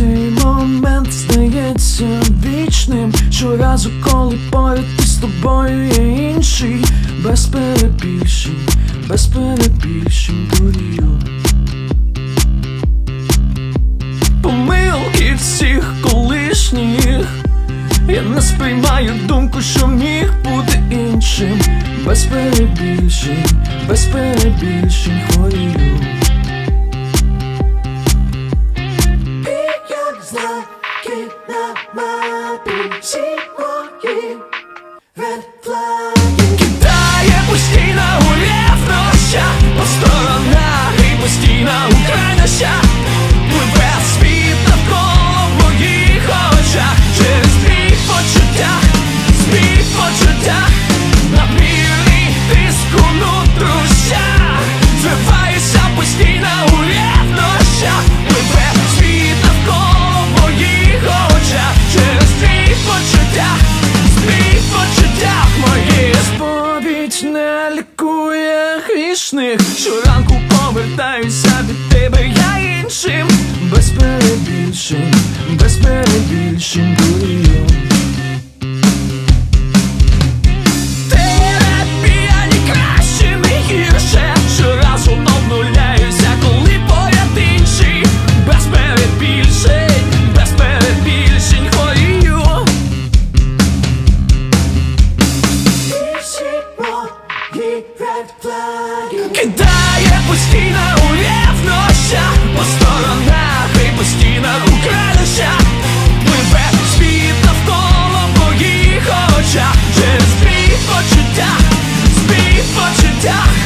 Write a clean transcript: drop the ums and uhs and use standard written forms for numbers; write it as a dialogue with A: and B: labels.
A: Цей момент здається вічним. Щоразу, коли поряд із тобою є інший. Без перебільшень, без перебільшень горію. Помилки всіх колишніх. Я не сприймаю думку, що міг бути іншим. Без перебільшень, без перебільшень хворію.
B: І як знаки на мапі всі мої red flag.
A: Кидає постійно у ревнощах по сторонах і постійно у крайнощах. Пливе світ навколо в моїх очах. Через мій почуття, свій почуття. Надмірний тиск у нутрощах. Зриваюся постійно у ревнощах. Пливе світ навколо в моїх очах. Через мій почуття, свій почуття моїх. Сповідь не лікує грішних. Щоранку повертаюся від тебе я іншим. Без перебільшень, без перебільшень горію. Терапія ні краще, не гірше. Щоразу обнуляюся, коли поряд інший. Без перебільшень, без перебільшень хворію.
B: І всі мої red flag.
A: Кидає постійно у ревнощах по сторонах і постійно у крайнощах. Пливе світ навколо в моїх очах. Через мій почуття, свій почуття.